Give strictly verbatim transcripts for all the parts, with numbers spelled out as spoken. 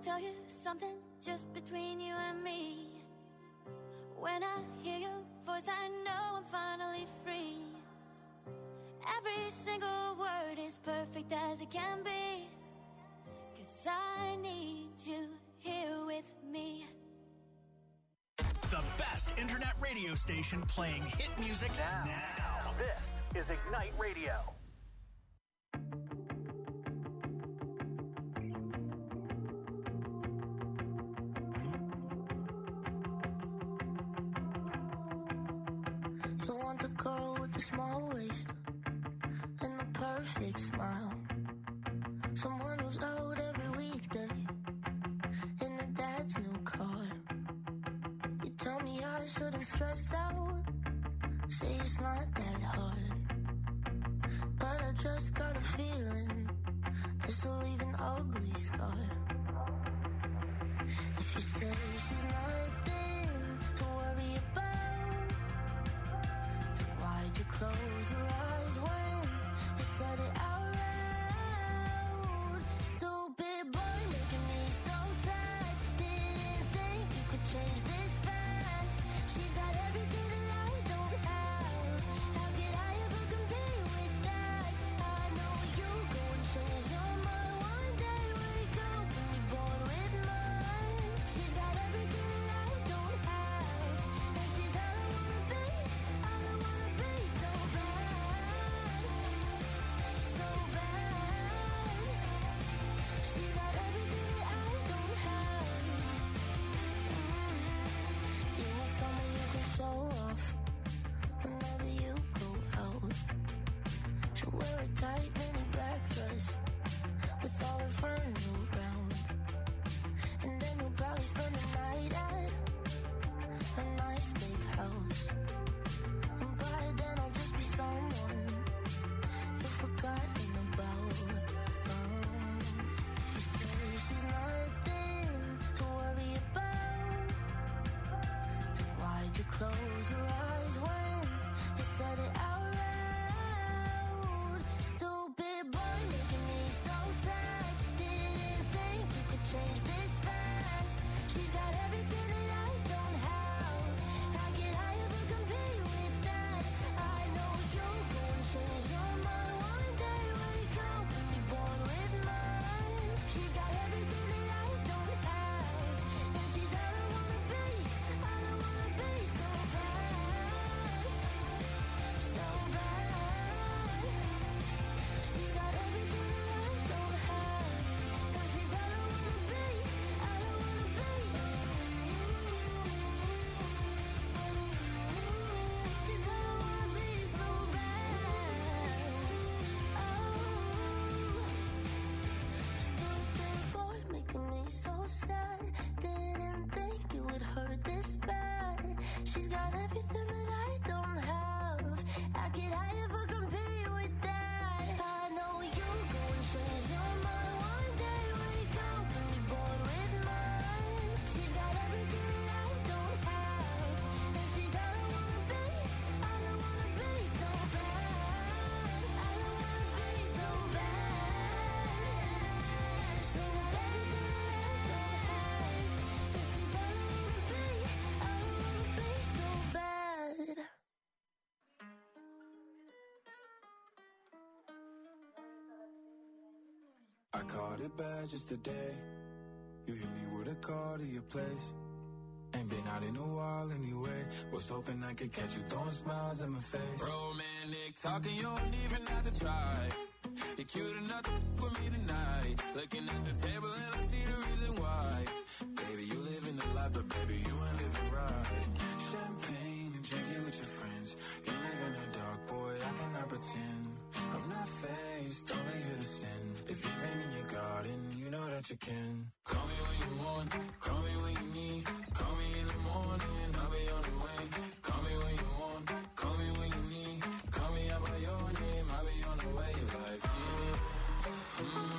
tell you something just between you and me. When I hear your voice, I know I'm finally free. Every single word is perfect as it can be. 'Cause I need you here with me. The best internet radio station playing hit music now. now. This is Ignite Radio. You want the girl with the small waist and the perfect smile. Someone who's out every weekday in her dad's new car. You tell me I shouldn't stress out, say it's not that hard. But I just got a feeling this will leave an ugly scar. If you say she's nothing to worry about, then why'd you close your eyes when you said it out loud? Stupid boy making me so sad. Didn't think you could change this fast. She's got everything that I don't have. How could I ever compete with that? I know you go and change your mind one day. Wake up and be bored with mine. She's got everything that I don't have, and she's all I wanna be, all I wanna be. So bad, so bad. She's got everything that I don't have. You want someone you can show off whenever you go out. She'll wear a tight mini black dress with all her friends around, and then you'll probably spend the night at a nice big house. And by then I'll just be someone you've forgotten about. Um, if you say she's nothing to worry about, then why'd you close your eyes when you said it out loud? Stupid boy making me so sad. Didn't think you could change this fast. She's got everything that I don't have. How could I ever compete with that? I know you'll go and change your mind one day. Wake up and be bored with mine. She's got everything that I don't have, and she's all I wanna be, all I wanna be. So bad, so bad. She's got everything that I don't have, and she's all I wanna be, all I wanna be. She's all I wanna be, so bad. Oh, stupid boy making me so sad. Didn't think it would hurt this bad. She's got everything that I don't have. How could I ever compete with that? I know you go and change your mind one day. Wake up and be bored with mine. She's got everything that I don't have, and she's all I wanna be, all I wanna be. So bad, all I wanna be. So bad. She's got everything that I don't have, and she's all I wanna be, all I wanna be. So bad. I caught it bad just today. You hit me with a call to your place. Ain't been out in a while anyway. Was hoping I could catch you throwing smiles in my face. Romantic talking, you don't even have to try. You're cute enough to f- with me tonight. Looking at the table and I see the reason why. Baby, you living the life, but baby, you ain't living right. Champagne and drinking with your friends. You live in the dark, boy, I cannot pretend. I'm not faced, only here to sin. If you've been in your garden, you know that you can. Call me when you want, call me when you need. Call me in the morning, I'll be on the way. Call me when you want, call me when you need. Call me out by your name, I'll be on the way. Like, mm, mm, mm,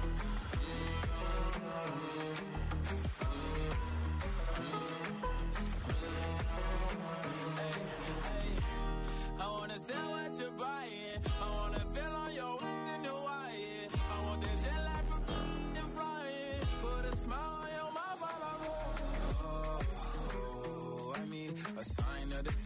I wanna sell what you're buying. I wanna feel on your in the wire. I want that jet lag from and flying. Put a smile on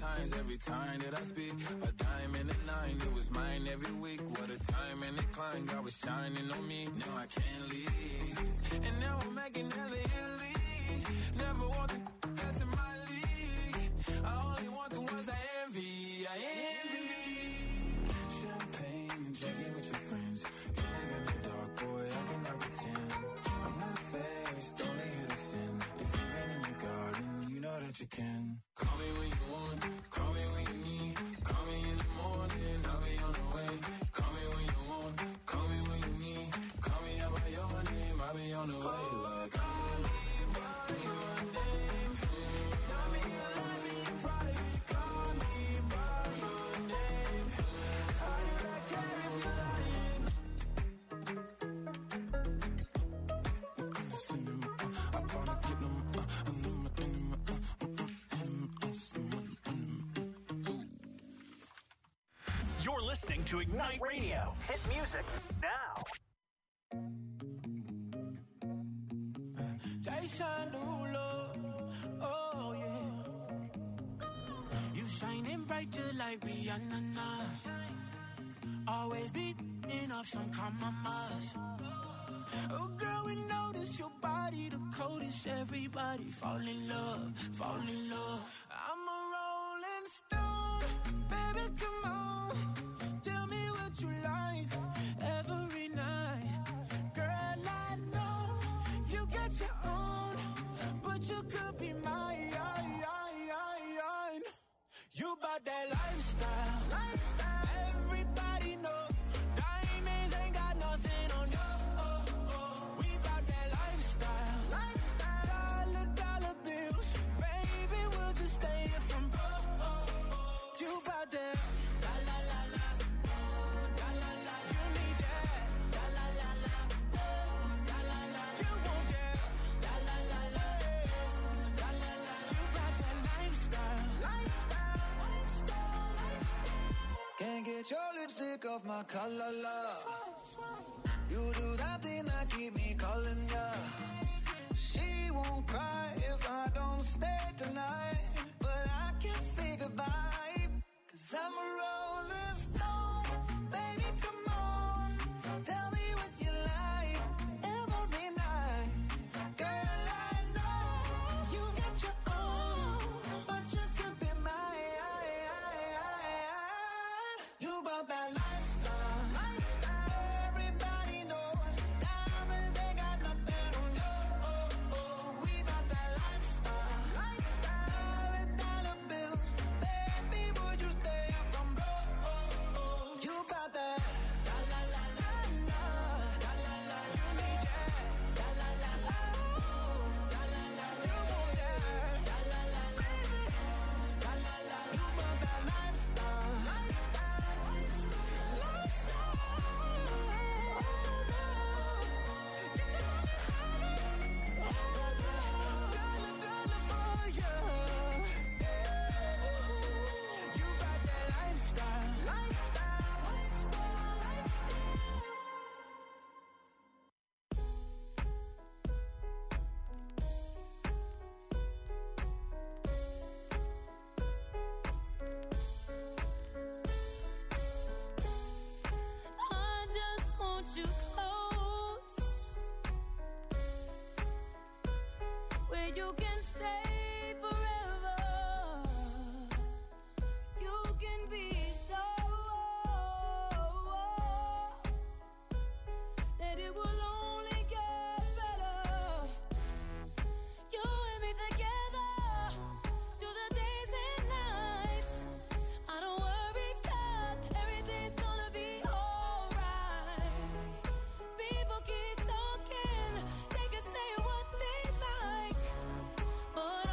Valentine's every time that I speak. A dime and a nine, it was mine every week. What a time and a climb, God was shining on me. Now I can't leave, and now I'm making hella Italy. Never want the best in my league. I only want the ones I envy. I envy. Champagne and drinking with your friends. You live in the dark, boy, I cannot pretend. I'm not faced, only here to sin. If you've been in your garden, you know that you can. Call me when you want, call me when you need. Call me in the morning, I'll be on the way. Call me when you want, call me when you need. Call me out by your name, I'll be on the way. Like, call me by your name. Tell me you love me in private. Call me by your name. How do I care if you're lying? I wanna get them, uh, and them, and them, uh, You're listening to Ignite Radio. Hit music now. Jason Derulo, oh yeah. You shining bright just like Rihanna. Always beating up some compromise. Oh girl, we notice your body the coldest. Everybody fall in love, fall in love. I'm a rolling stone, baby, come on. Tell me what you like every night. Girl, I know you got your own, but you could be mine. You bout that lifestyle, lifestyle. Everybody know diamonds ain't got nothing on you. Oh, oh. We bout that lifestyle, lifestyle. Dollar, dollar bills, baby, we'll just stay here from broke. Oh, oh. You bout that, la la la la, la la la. You need that, la la la la, la la la. You want that, la la la la, la la la. You bout that lifestyle, lifestyle. Can't get your lipstick off my collar, love. You do that thing that keep me calling ya. She won't cry if I don't stay tonight, but I can't say goodbye, 'cause I'm a rolling stone. Baby, come on, tell me what you like every night. Girl, I know you got your own, but you could be mine. You about that lifestyle, lifestyle. Everybody knows diamonds ain't got nothing on you. Oh, oh. We about that lifestyle, lifestyle. Dollar, dollar bills, baby, would you stay up from broke? Oh, oh. You about that, la la la la la, la la la. You need that, la la la la, la la la. You want that, la la la la, la la la. You about that lifestyle, lifestyle, lifestyle. Get your money higher, dollar, dollar for you. You about that lifestyle, lifestyle, lifestyle, lifestyle. I just want you close, where you can stay forever. You can be so that it will only get better. You and me together through the days and nights. I don't worry 'cause everything's gonna be alright. People keep talking, they can say what they like, but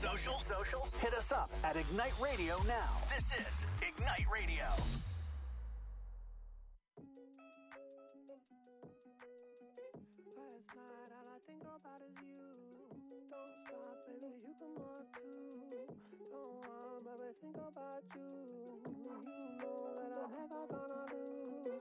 social? Social? Hit us up at Ignite Radio now. This is Ignite Radio. Last night, all I think about is you. Don't stop, baby, you can walk too. Don't want, baby, think about you. You know that I'm never gonna lose.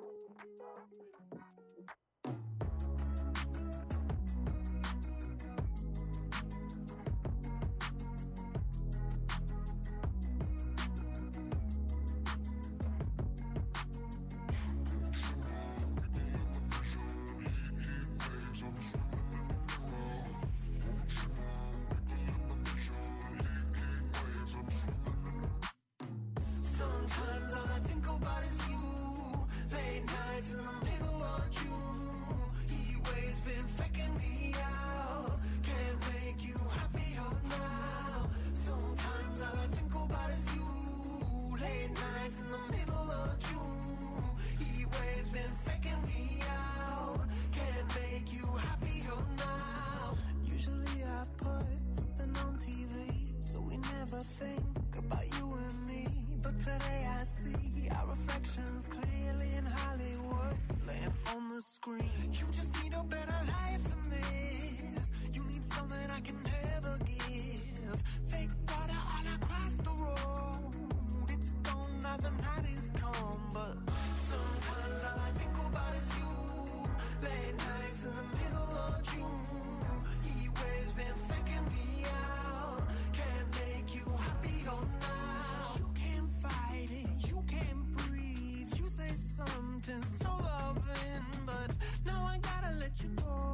Sometimes all I think about is you. Late nights in the middle of June. He waves been faking me out. Can't make you happier now. Sometimes all I think about is you. Late nights in the middle of June. He waves been faking me out. Can't make you happier now. Usually I put something on T V, so we never think about you and me. But today I see our reflections clearly in Hollywood, laying on the screen. You just need a better life than this. You need something I can never give. Fake water all across the road. It's gone now, the night is come. But sometimes all I think about is you. Late nights in the middle of June. He waves been faking me out. Can't make you happier now. You can't fight it, you can't breathe. You say something so loving, but now I gotta let you go.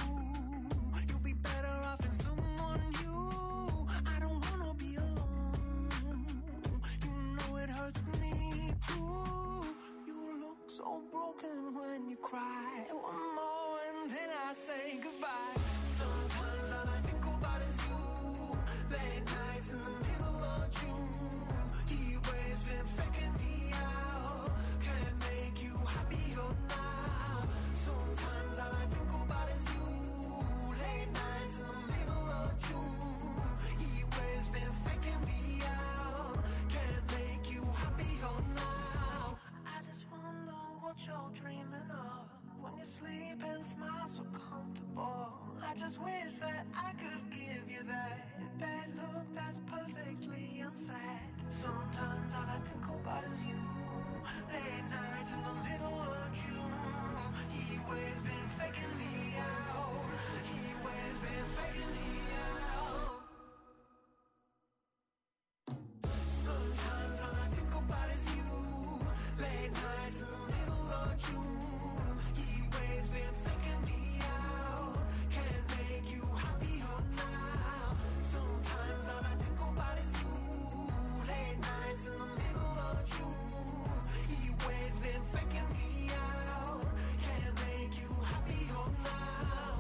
You'll be better off in someone new. I don't wanna be alone. You know it hurts me too. You look so broken when you cry. One more and then I say goodbye. Sometimes all I think about is you. Late nights in the middle of June. He waves been faking me out. Can't make you happier now. Sometimes all I think about is you. Late nights in the middle of June. He waves been faking me out. Can't make you happier now. I just wonder what you're dreaming of when you sleep and smile so comfortable. I just wish that I could give you that bad look that's perfectly unsaid. Sometimes all I think about is you. Late nights in the middle of June. He waves been faking me out. He waves been faking me out. Sometimes all I think about is you. Late nights in the middle of June. He waves been faking me out. Can't make you happier now. Sometimes all I think about is you. Late nights in the middle of June. He waves been faking me out. Can't make you happier now.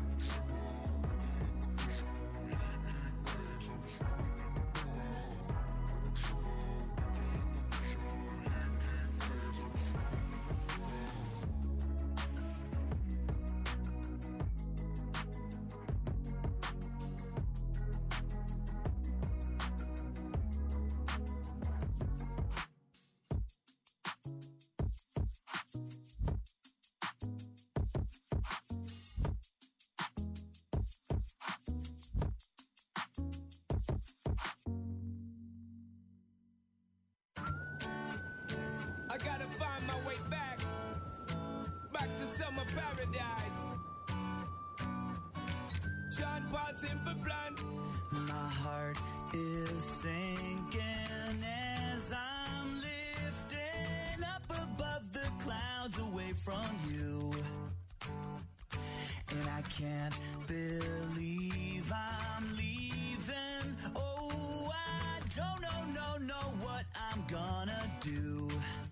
I gotta find my way back, back to summer paradise. John Paul Simple Plan. My heart is sinking as I'm lifting up above the clouds away from you. And I can't believe I'm leaving. Oh, I don't know, no, know what I'm gonna do.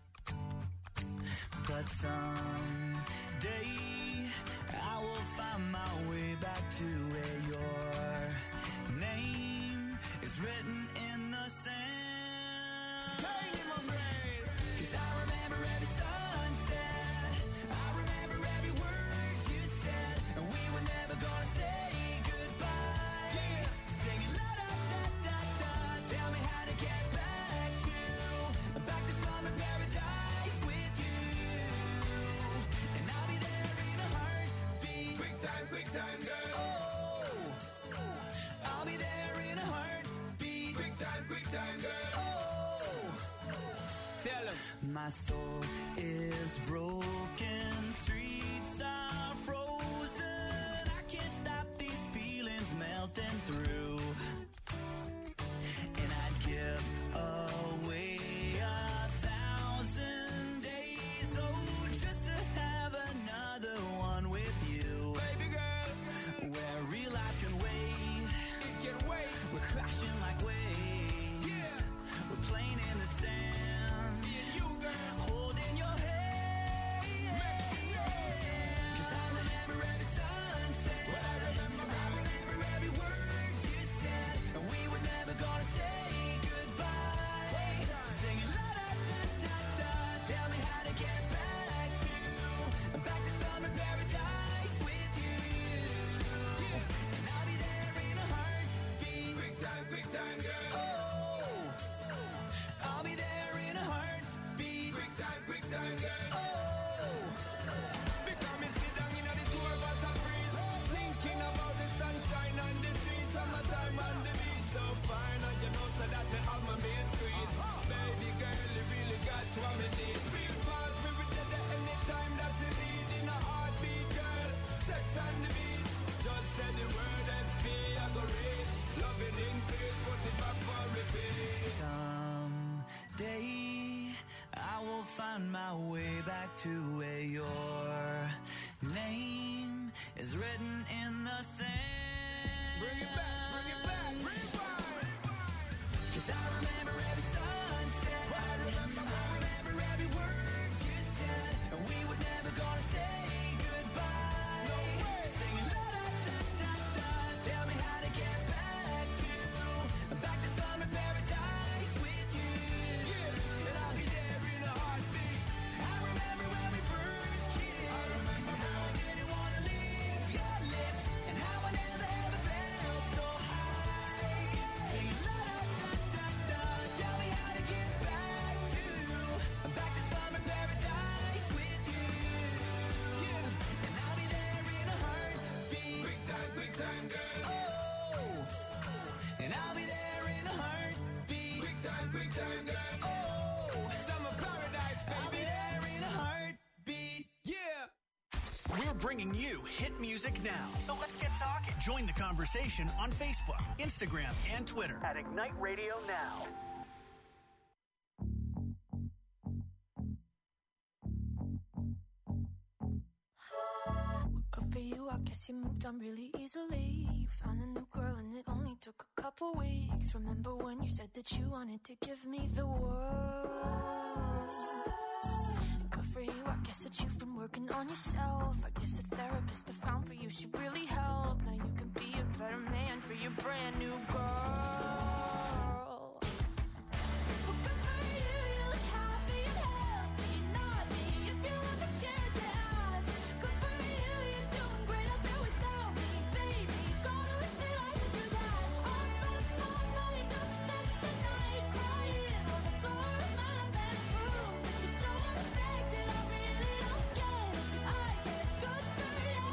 But someday I will find my way back to where your name is written in the sand. Pain in my brain. 'Cause I remember every sunset. I remember every word you said. And we were never gonna say goodbye. Yeah. Singing la da time, girl. Oh, I'll be there in a heartbeat. Quick time, quick time, girl. Oh, tell him. My soul is broken, streets are frozen. I can't stop these feelings melting through. And I'd give away a thousand days, oh, just to have another one with you. Baby girl, where real life can wait. It can wait. We're crashing like waves. Yeah. We're playing in the sand. Me and you, girl. Holding your hand. Yeah. Cause I remember every sunset. Well, I remember, I remember every word you said. And we were never gonna say goodbye. Singing la da da da da. Tell me how to get back to, back to summer paradise with you. And I'll be there in a heartbeat. Quick time, quick time, girl. Oh, I'll be there in a heartbeat. Quick time, quick time, girl. Oh, Because me sit down in the tour bus and freeze, thinking about the sunshine and the trees, summertime and the beach. So fine, and you know, so that me have my main squeeze. Baby girl, you really got what me need. Feel fast, we will get there anytime that you need. In a heartbeat, girl, sex on the beach. Just say the word S P, I go reach. Loving in peace, put it back for repeat. someday I will find my way back to where your name is written in the sand. Bring it back, bring it back, rewind. Cause I remember every sunset. I remember, I remember every word you said. And we were never gonna say goodbye. No way. Singing la da da da da. Tell me how to get back to, back to summer paradise with you. Yeah, and I'll be there in a heartbeat. I remember when we first kissed. I remember and how I didn't wanna leave your lips. And how I never ever felt so high. Singing la da da da da. Tell me how to get back to, back to summer paradise with you. Yeah, and I'll be there in a heartbeat. Quick time, quick time, girl. Oh, and I'll be there in a heartbeat. Quick time, quick time, girl. Oh, Summer paradise, I'll be baby. there in a heartbeat. Yeah. We're bringing you hit music now. So let's get talking. Join the conversation on Facebook, Instagram, and Twitter at Ignite Radio Now. Good for you, I guess you moved on really easily. You found a new girl and it only took a couple weeks. Remember when you said that you wanted to give me the world? And good for you, I guess that you've been working on yourself. I guess the therapist I found for you should really help. Now you can be a better man for your brand new girl. Well, good for you, you look happy and healthy, not me. If you ever cared to ask, good for you, you're doing great out there without me, baby. Gotta wish that I could do that. All those small night I've spent the night crying on the floor of my bedroom, but you're so unaffected, I really don't get it. I guess good for you.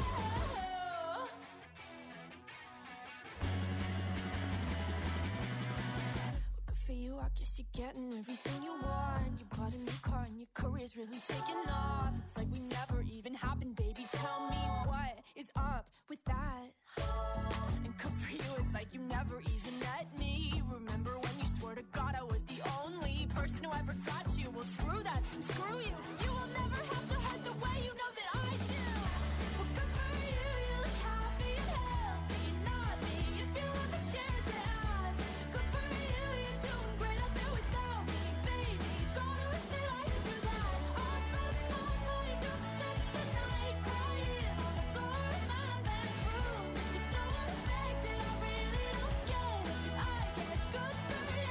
Good for you, I guess you're getting everything you want. You bought a new car and your career's really taking off. It's like we never even happened, baby. Tell me what is up with that? And good for you, it's like you never even met me. Remember when you swore to God I was the only person who ever got you? Well, screw that and screw you. You will never have to hurt the way you know that I do. Well, good for you, you look happy and healthy, not me. If you ever cared to ask, good for you, you're doing great out there without me, baby. Gotta wish that I could do that. All those small night I've spent the night crying on the floor of my bedroom, but you're so unaffected, I really don't get it. I guess good for you.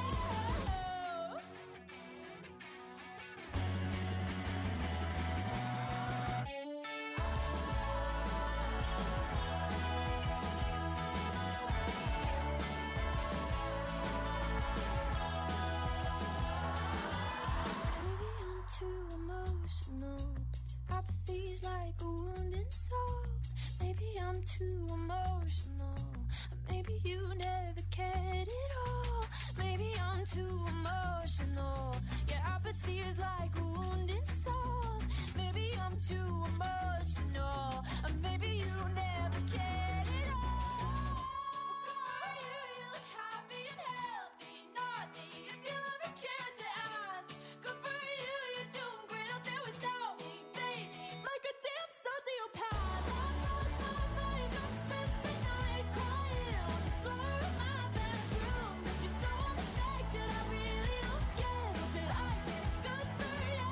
too emotional. Maybe you never cared at all. Maybe I'm too emotional. Yeah, apathy is like a wounded soul. Maybe I'm too emotional. Or maybe you never cared at all. Are you, you look happy and healthy. Not me, if you ever cared to ask. Good for you, you're doing great out there without me, baby. Like a damn sociopath. I lost my mind, I've spent the night crying on the floor of my bedroom. But you're so unaffected, I really don't get it. But I guess good for you.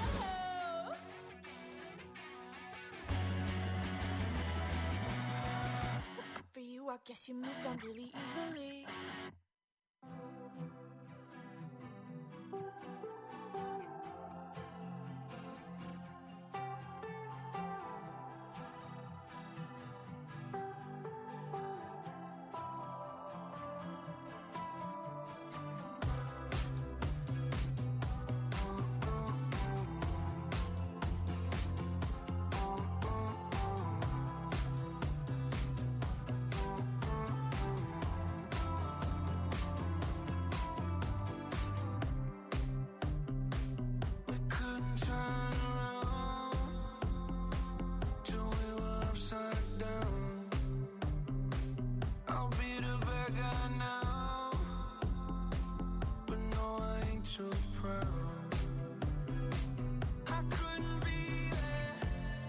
Good for you, I guess you moved on really easily. We couldn't turn around till we were upside down. I'll be the bad guy now, but no, I ain't too proud. I couldn't be there,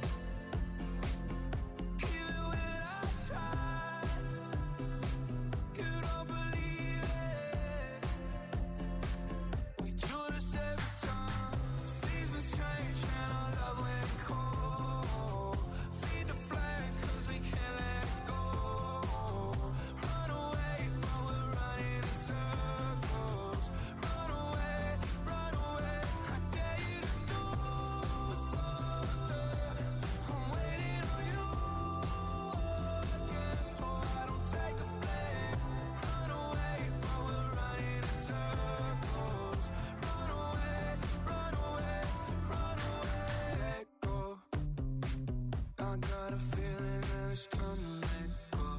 even when I tried. You don't believe it. We do this every time. Seasons change and our love went cold. Feed the flag 'cause we can't let it go. Run away while we're running in circles. Run away, run away. I dare you to do something. I'm waiting on you again, so I don't take the blame. Run away while we're running in circles. Run away, run away, run away. Go. I got a feeling that it's time to let go.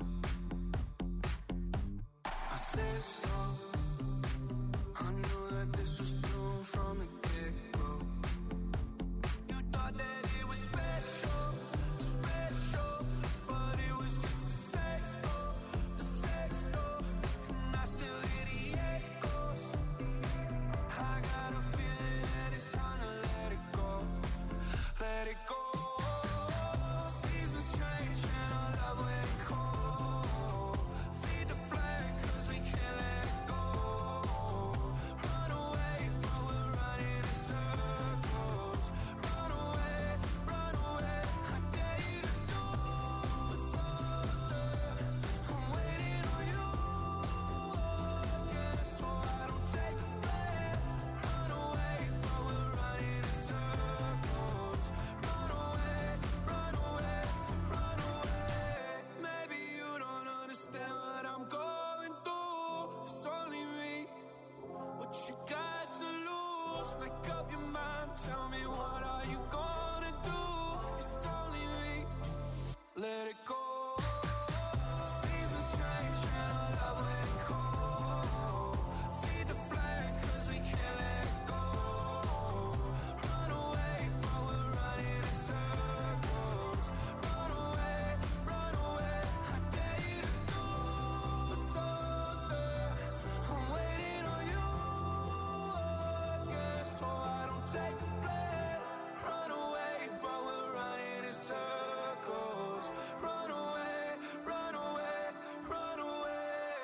I said so. I knew that this was doomed from the get-go. You thought that it was special, special, but it was just a sex door, the sex door, and I still hear the echoes. I got a feeling that it's time to let it go, let it go. Seasons change and our love went cold. Feed the flag 'cause we can't let it go. Run away while we're running in circles. Run away, run away. I dare you to do something. I'm waiting on you again, so I don't take the blame. Run away while we're running in circles. Run away, run away, run away. Maybe you don't understand what I'm going through. It's only me. What you got to lose? Make up your mind. Tell me, what are you gonna do? It's only me. Let it go. Seasons change and our love went cold. Feed the flag 'cause we can't let it go. Run away while we're running in circles. Run away, run away. I dare you to do something. I'm waiting on you again, so I don't take the blame. Run away while we're running in circles. Run away, run away, run away.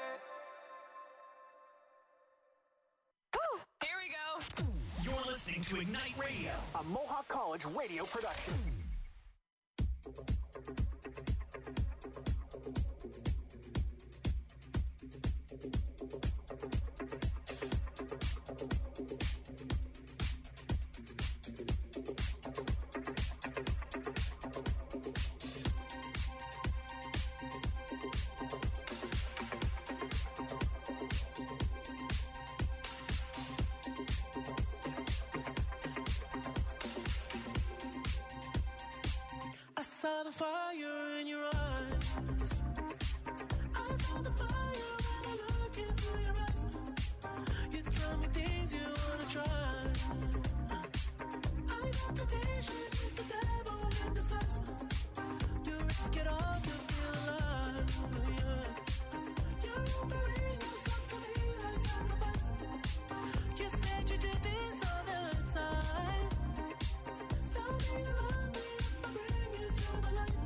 Here we go. You're listening to Ignite Radio, a Mohawk College radio production. eyes. I saw the fire when I look into your eyes. You tell me things you wanna try. I know temptation is the devil in disguise. You risk it all to feel alive, yeah. You're offering yourself to me like sacrifice. You said you do this all the time. Tell me you love me if I bring you to the light.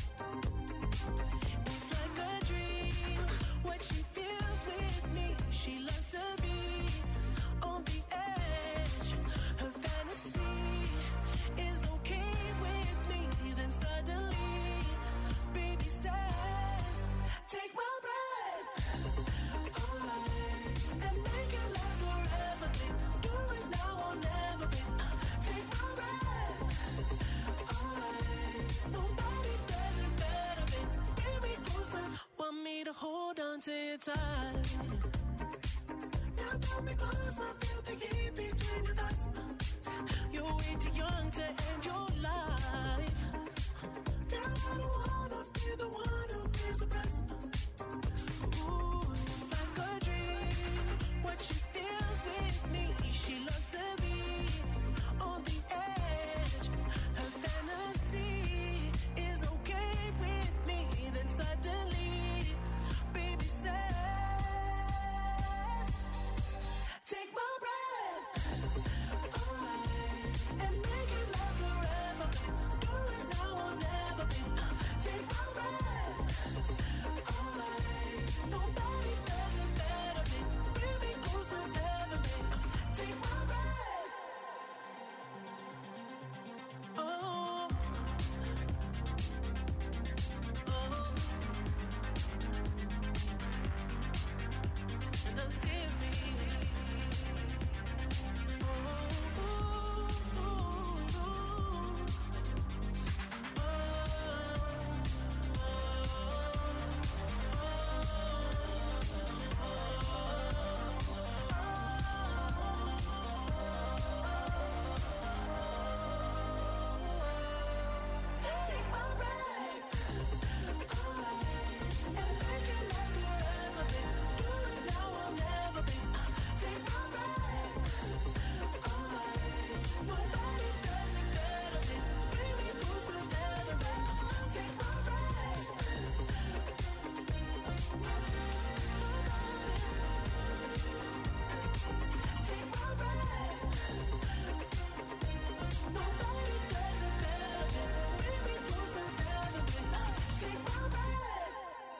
It's like a dream, what she feels with me. She loves to be on the edge. Her fantasy is okay with me. Then suddenly, baby says, take my breath away and make it last forever. Do it now or never. Take my breath away. Nobody does it better. Bring me closer. Want me to hold on to your tight. You pull me close, I feel the heat between your thighs. You're way too young to end your life. Girl, I don't wanna be the one who pays the price. Ooh, it's like a dream, what she feels with me. She loves to be on the edge. Her fantasy is okay with me. Then suddenly, baby says, take my breath away and make it last forever. Do it now or never. Take my breath away. Nobody does it better. Bring me closer ever. Take my breath. Oh, oh. And I see me. Take my breath away and make it last forever. Do it now or never. Take my breath away. Nobody does it better. Bring me closer ever. Take my breath. Take my breath. Nobody does it better. Bring me closer ever. Take my breath.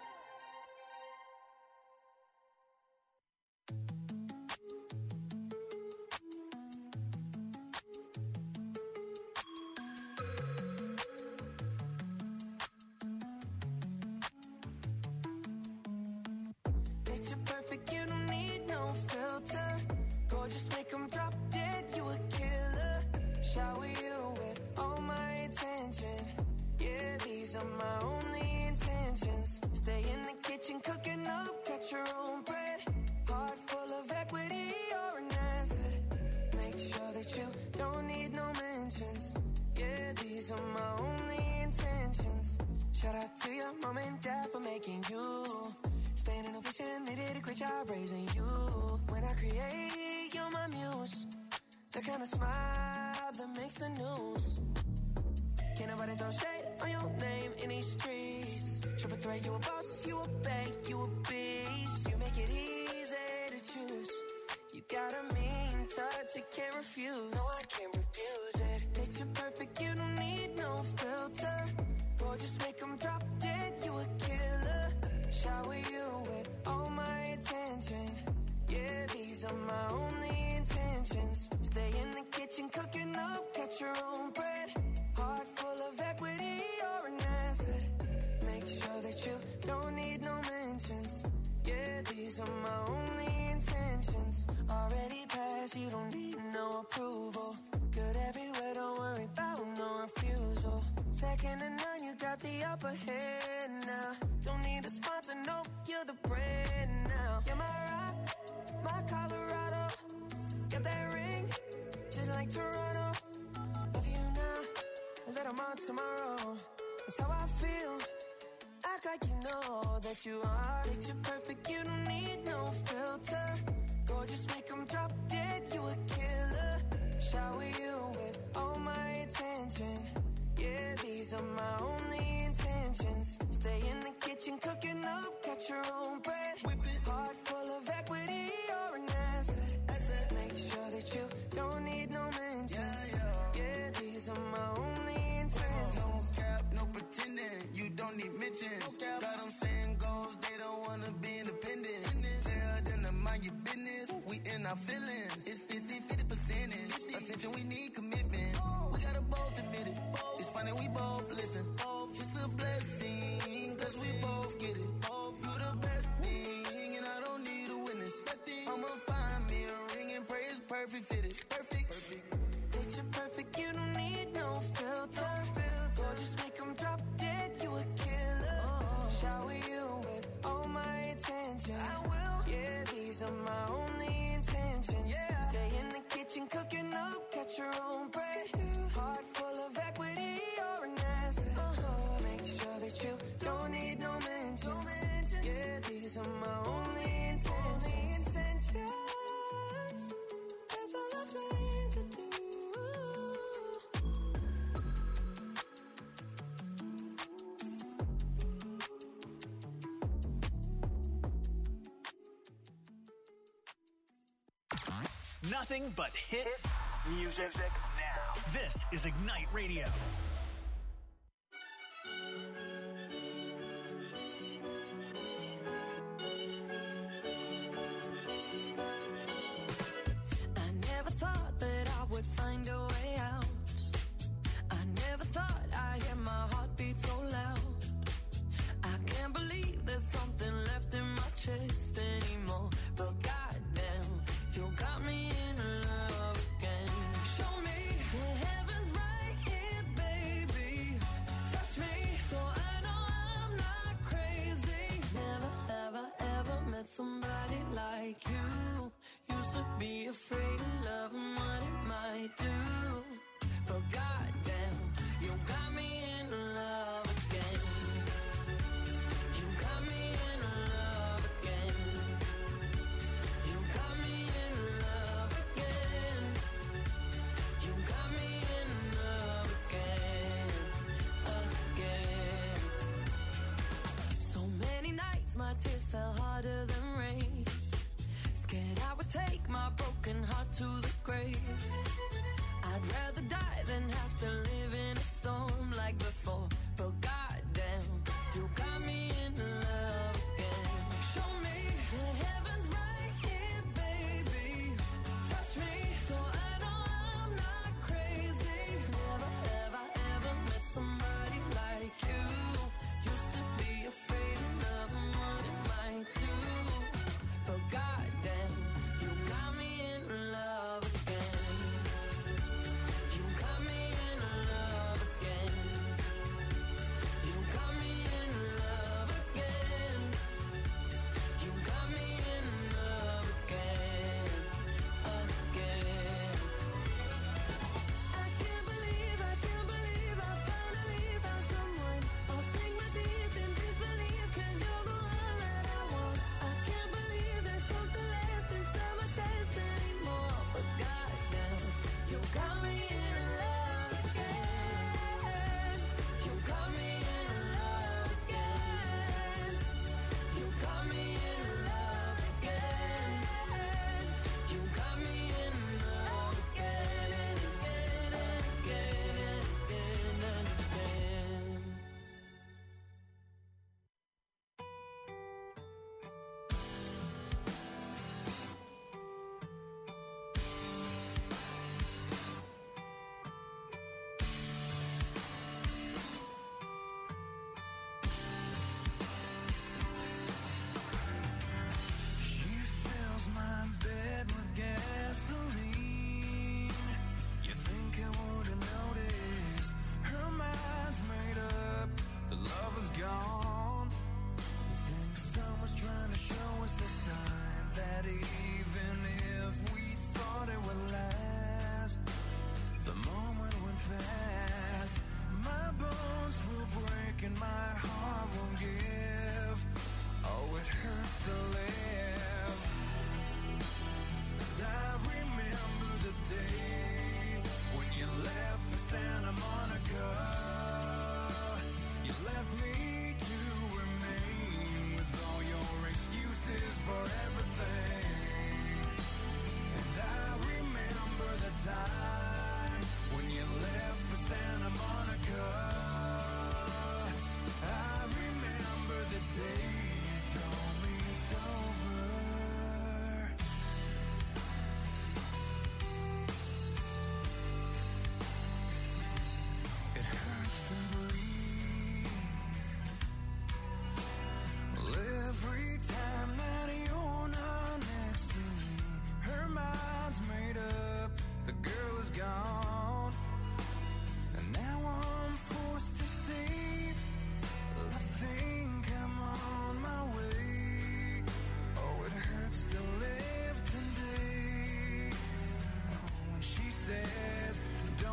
Picture perfect, you don't need no filter. Gorgeous, make 'em drop dead, you a killer. Shower you with all my attention. Yeah, these are my only intentions. Stay in the kitchen, cooking up, cut your own bread. Heart full of equity, you're an asset. Make sure that you don't need no mentions. Yeah, these are my only intentions. Shout out to your mom and dad for making you. Staying in a vision, they did a great job raising you. When I create, you're my muse. The kind of smile that makes the news. Can't nobody throw shade on your name in these streets. Triple threat, you a boss, you a bank, you a beast. You make it easy to choose. You got a mean touch, you can't refuse. No, I can't refuse it. Picture perfect, you don't need no filter. Gorgeous, make 'em drop dead, you a killer. Shower you with all my attention. Yeah, these are my only intentions. Stay in the kitchen, cooking up, cut your own bread. Heart full of equity, you're an asset. Make sure that you don't need no mentions. Yeah, these are my only intentions. Already passed, you don't need no approval. Good everywhere, don't worry about no refusal. Second to none, you got the upper hand now. Don't need a sponsor, no, you're the brand now. You're my rock, my Colorado. Got that ring, just like Toronto. Love you now, a little more tomorrow. That's how I feel, act like you that you are. Picture perfect, you don't need no filter. Gorgeous, make them drop dead, you a killer. Shower you with all my attention. Yeah, these are my only intentions. Stay in the kitchen, cooking up, got your own bread. Whip it, heart full of equity, you're an asset. asset. Make sure that you don't need no mentions. Yeah, yeah. yeah these are my only intentions. No cap, no pretending, you don't need mentions. No got them saying goals, they don't wanna be independent. Tell them to mind your business, we in our feelings. It's fifty, fifty percentage. Attention, we need commitment. We gotta both admit it. It's funny, we both listen. It's a blessing, cause we both get it. You the best thing, and I don't need a witness. I'ma find me a ring and pray it's perfect fitted. Perfect. Perfect. Picture perfect, you don't need no filter. Gorgeous, make them drop dead, you a killer. Shower you with all my attention. I will. Yeah, these are my only intentions. Yeah. Stay in the kitchen, cooking up, got your own bread. Heart full of equity, you're an asset. Uh-huh. Make sure that you don't need no mentions. No mentions. Yeah, these are my only intentions. Only intentions. That's all I'm playing to do. Nothing but hit music now. This is Ignite Radio. I never thought that I would find a way out. I never thought I'd hear my heartbeat so loud. I can't believe there's something left in my chest anymore. But goddamn, you got me in love again. Show me the heavens right here, baby.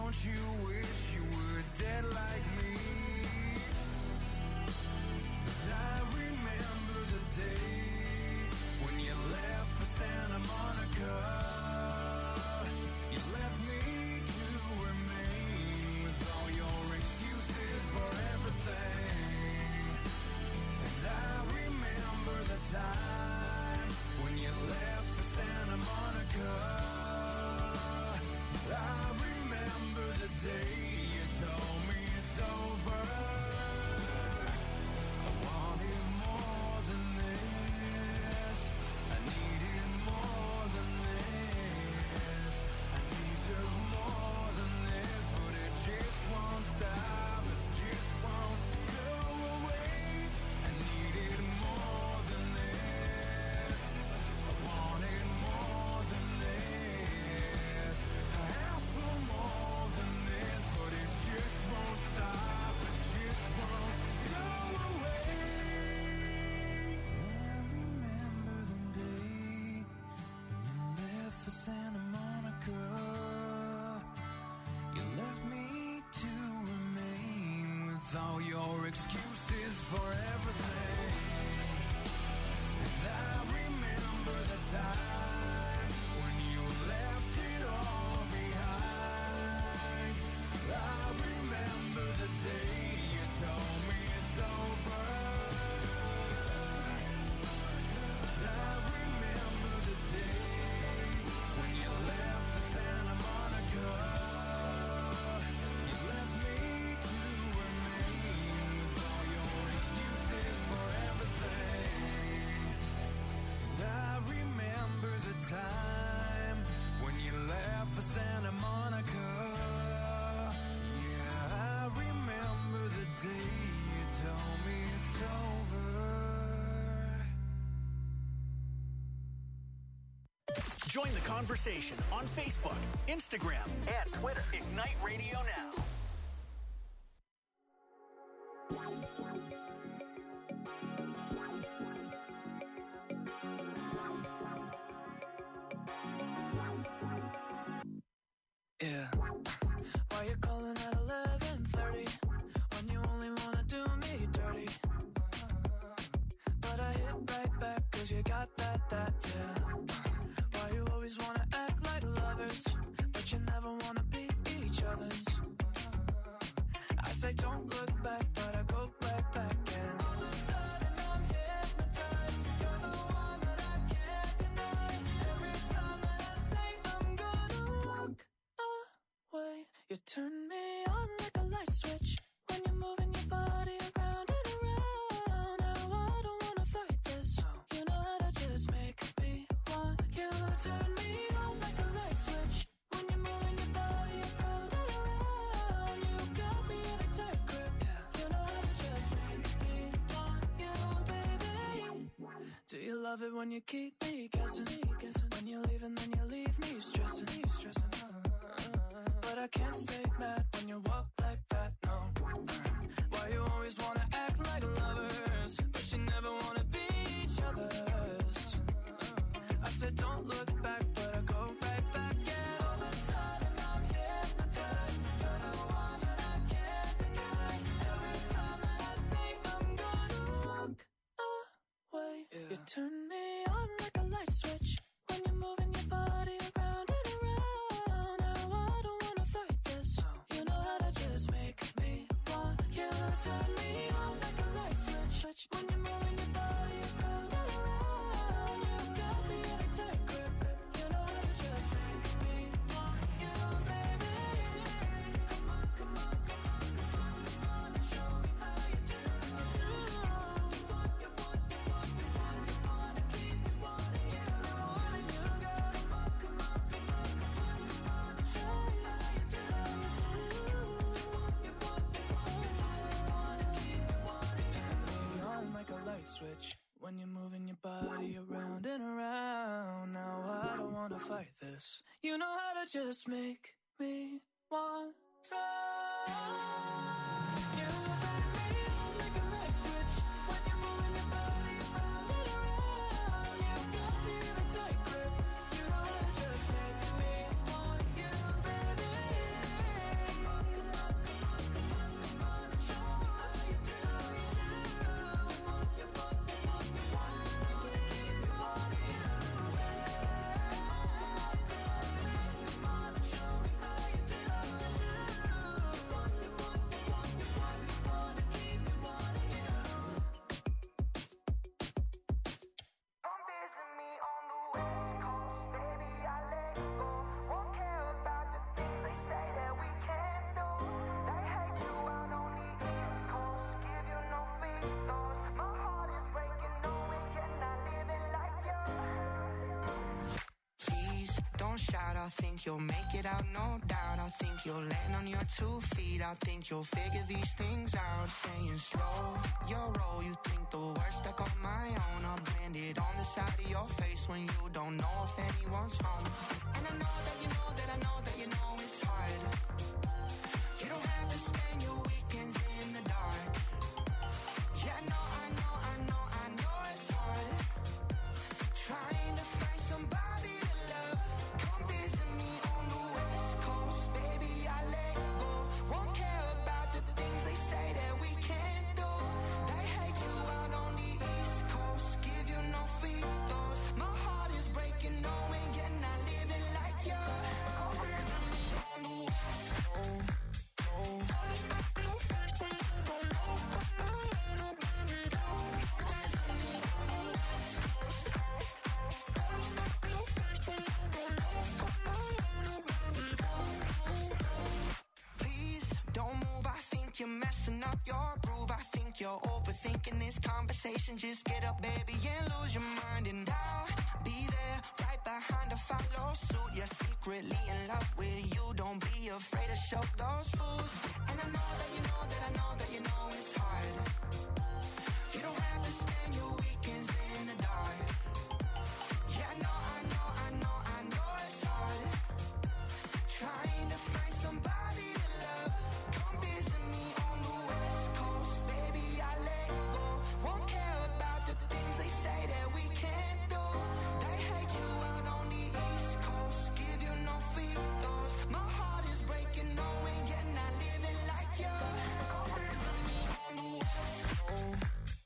Don't you wish you were dead like me? I remember the day when you left for Santa Monica. You left me to remain with all your excuses for everything. And I remember the time when you left for Santa Monica. I remember the day you told me it's over. I wanted more than this. I needed more than this. I deserve more than this, but it just won't stop. It just won't go away. I needed more than this. I wanted more than this. I asked for more than this, but it just won't stop. It just won't go away. I remember the day when you left for Santa Monica. You left me to remain with all your excuses for everything. And I remember the time when you left it all behind. I remember the day you told me it's over. I remember the day when you left for Santa Monica. You left me to remain with all your excuses for everything. And I remember the time when you left for Santa Monica. Yeah, I remember the day you told me it's over. Join the conversation on Facebook, Instagram, and Twitter. Ignite Radio Now. Yeah. Why you calling at eleven thirty when you only wanna do me dirty? But I hit right back cause you got that, that, yeah. Why you always wanna act like lovers, but you never wanna be each other's? I say don't look back, but I go right back and all of a sudden I'm hypnotized. You're the one that I can't deny. Every time that I say I'm gonna walk away, you turn me on like a light switch when you're moving your body around and around. Now I don't wanna fight this. You know how to just make me want you. Turn me on like a light switch when you're moving your body around and around. You got me in a tight grip. You know how to just make me want you, baby. Do you love it when you keep me guessing? When you leave and then you leave me stressing, stressing. But I can't stay mad when you walk like that, no. Why you always wanna act like lovers, but you never wanna be each other's? I said don't look back, but I go right back and all of a sudden I'm hypnotized. You're the one that I can't deny. Every time that I say I'm gonna walk away, you turn me on like a light switch when you're moving your body around and around. Now I don't wanna fight this. You know how to just make me want you. Turn me on like a light switch when you're moving your body around and around. You got me in a tight grip. You know how to just make me want you, baby. Come on, come on, come on, come on, come on and show me how you do. Do you want, you want, you want, you want, you wanna keep me wanting you, wanting you, girl. Come on, come on, come on, come on, come on and show me how you do. You want, you want, you want, you want, you wanna keep me wanting you. Turn me on like a light switch when you're moving your body around and around. Now I don't wanna fight this. You know how to just make me want to. You turn me on like a light switch when you're moving your body around and around. You got me in a tight grip. You know how to just make me want you, baby. I think you'll make it out, no doubt. I think you'll land on your two feet. I think you'll figure these things out. Saying slow your roll, you think the worst stuck on my own. I'll blend it on the side of your face when you don't know if anyone's home. And I know that you know that I know that you know it's hard. You don't have to spend your weekends in the dark. Yeah, I know, I know, I know, I know it's hard. Trying to find somebody to love. Come visit me on the West Coast, baby, I let go. Won't care about the things they say that we can't do. They hate you out on the East Coast, give you no free throws. My heart is breaking, knowing you're not living like you. Come visit me on the West Coast. You're messing up your groove. I think you're overthinking this conversation. Just get up, baby, and lose your mind. And I'll be there right behind to follow suit. You're secretly in love with you. Don't be afraid to show those fools. And I know that you know that I know that you know it's hard. You don't have to spend your weekends in the dark. Yeah, I know, I know, I know, I know it's hard. Trying to find somebody to love. Come visit me on the West Coast, baby, I let go. Won't care about the things they say that we can't do. They hate you out on the East Coast, give you no free throws. My heart is breaking, knowing you're not living like you. Come visit me on the West Coast.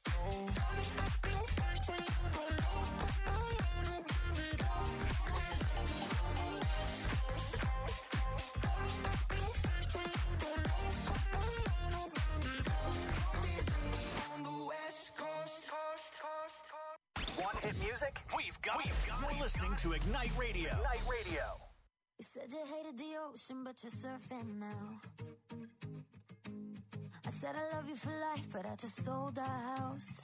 Want hit music? We've got it. You're listening to Ignite Radio. Ignite Radio. You said you hated the ocean, but you're surfing now. I said I love you for life, but I just sold our house.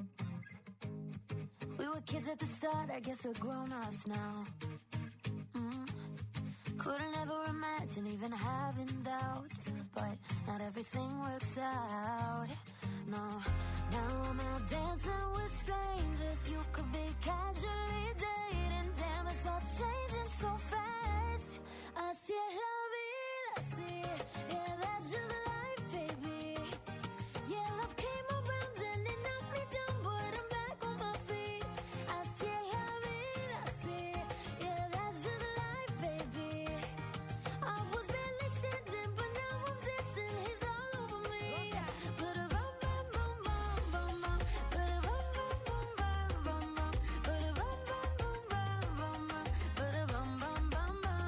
We were kids at the start, I guess we're grown-ups now. Mm. Couldn't ever imagine even having doubts, but not everything works out. No, now I'm out dancing with strangers. You could be casually dating. Damn, it's all changing so fast. Así es la vida, así. Yeah, that's just life, baby. Yeah, love came around and it knocked me down, but I'm back on my feet. Así es la vida, así. Yeah, that's just life, baby. I was barely standing, but now I'm dancing. He's all over me. But a bum bum bum bum bum bum. But a bum bum bum bum bum bum. But a bum bum bum bum bum bum. But a bum bum bum bum.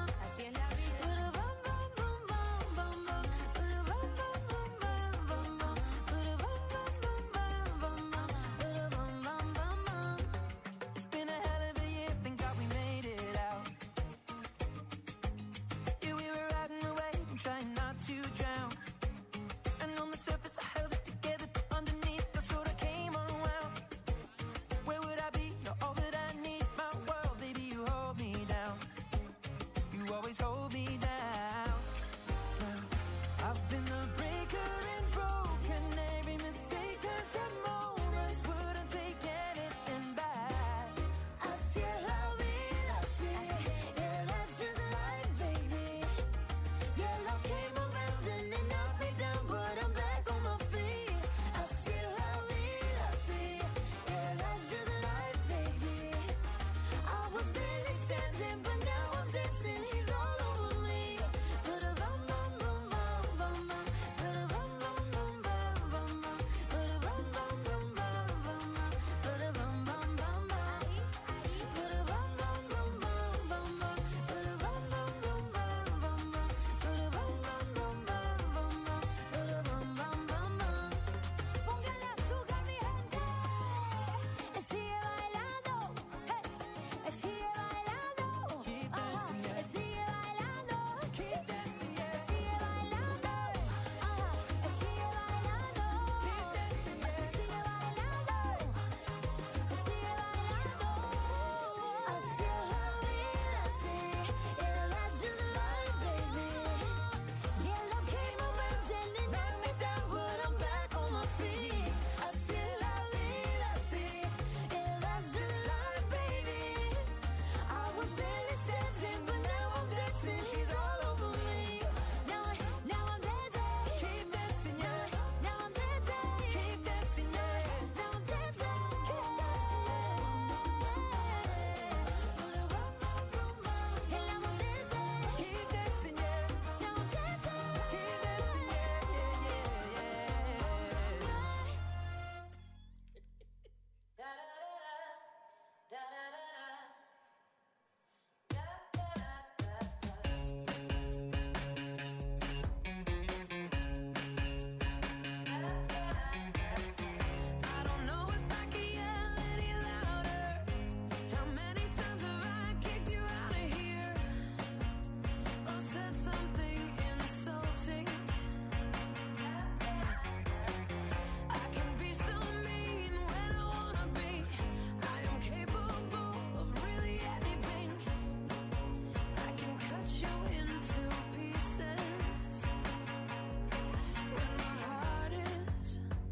you into pieces when my heart is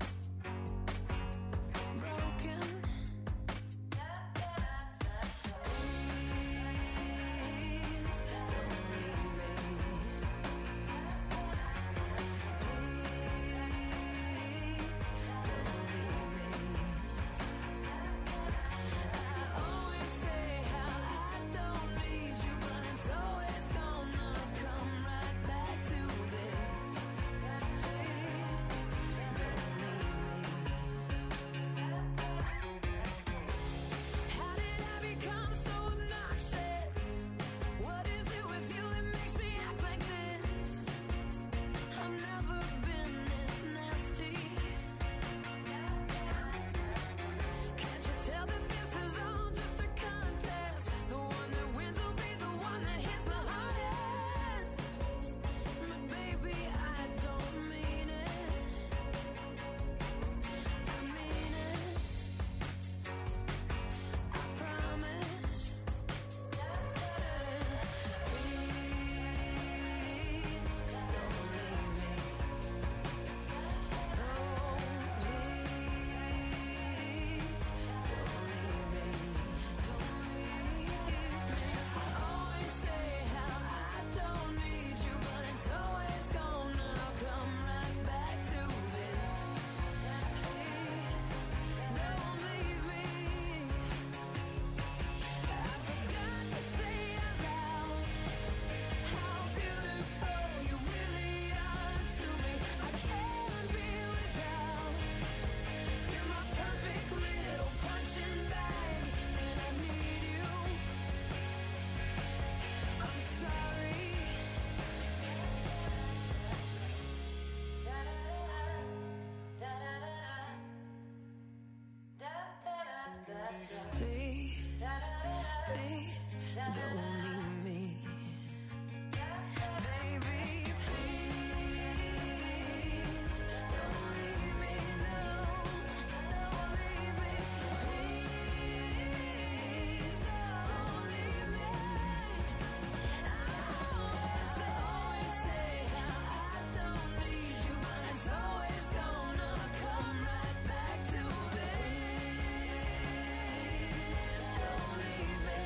broken. Please don't leave me. Please, please don't leave me. Baby, please don't leave me. No, don't leave me. Please don't leave me. I always say, always say how I don't need you, but it's always gonna come right back to this. Don't leave me.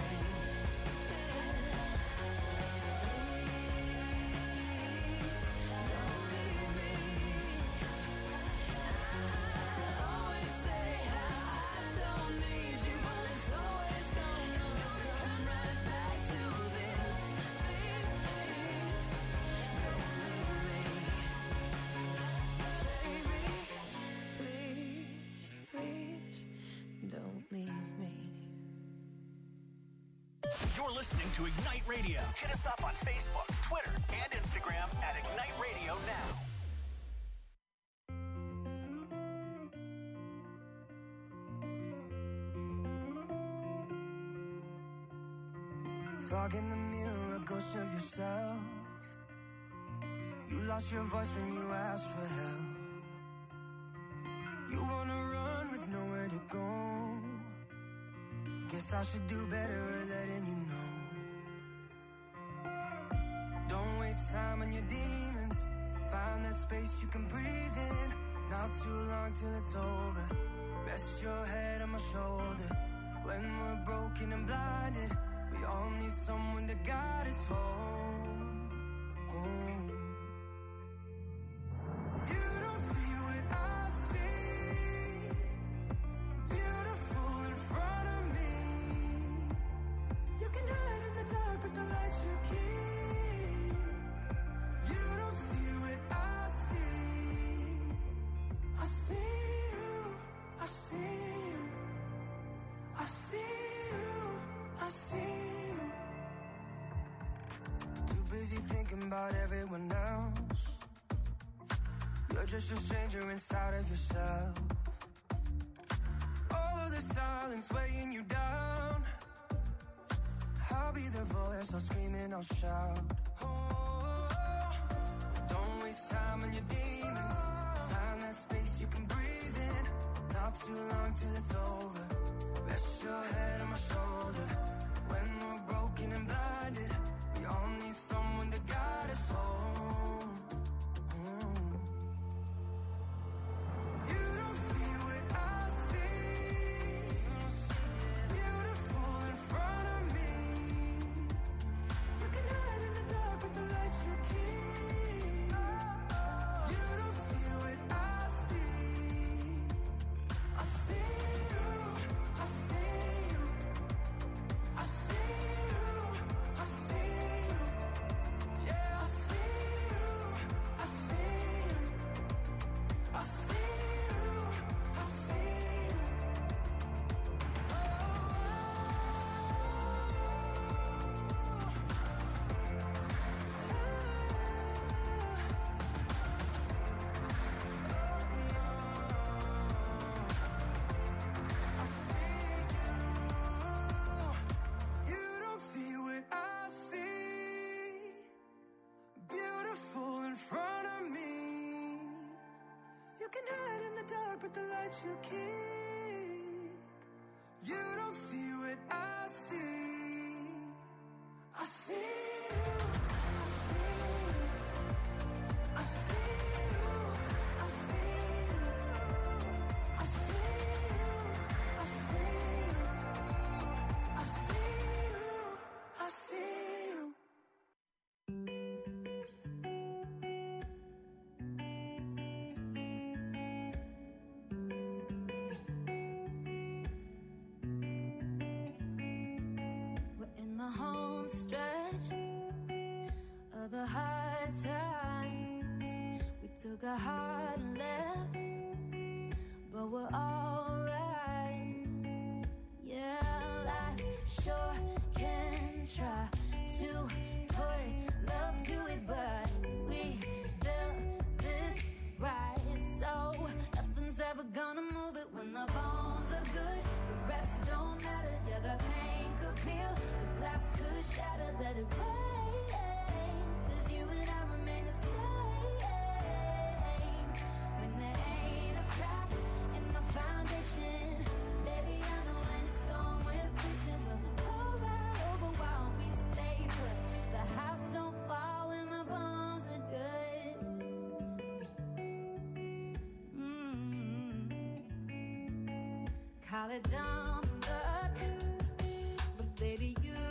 Always say how I don't need you, but it's always gonna come right back to this. Please, please, don't leave me. Baby, please, please, don't leave me. You're listening to Ignite Radio. Hit us up on Facebook, Twitter, and Instagram at Ignite Radio Now. Fog in the mirror, a ghost of yourself. You lost your voice when you asked for help. You wanna run with nowhere to go. Guess I should do better at letting you know. Don't waste time on your demons. Find that space you can breathe in. Not too long till it's over. Rest your head on my shoulder. When we're broken and blinded, we all need someone to guide us home, home. You don't see what I see. Beautiful in front of me. You can hide in the dark with the lights you keep. You don't see what I see. I see you, I see you, I see you, I see you. Too busy thinking about everyone else. You're just a stranger inside of yourself. All of the silence weighing you down. I'll be the voice, I'll scream and I'll shout. Oh, don't waste time on your demons. Find that space you can breathe in. Not too long till it's over. Rest your head on my shoulder. When we're broken and blinded, we all need someone that you keep. You don't see what I see. I see you. I see you. I see you. I see you. I see you. I see you. I see you. We're in the home stretch of the hard times. We took a hard left, but we're alright. Yeah, life sure can try to put love to it, but we built this right, so nothing's ever gonna move it. When the bones are good, the rest don't matter. Yeah, the pain could peel, the glass could shatter. Let it rain, 'cause you and I remain the same. When there ain't a crack in the foundation, baby, I know when it's storm we're facing, we'll go right over while we stay put. The house don't fall when the bones are good. Mm-hmm. Call it dumb luck, but baby, you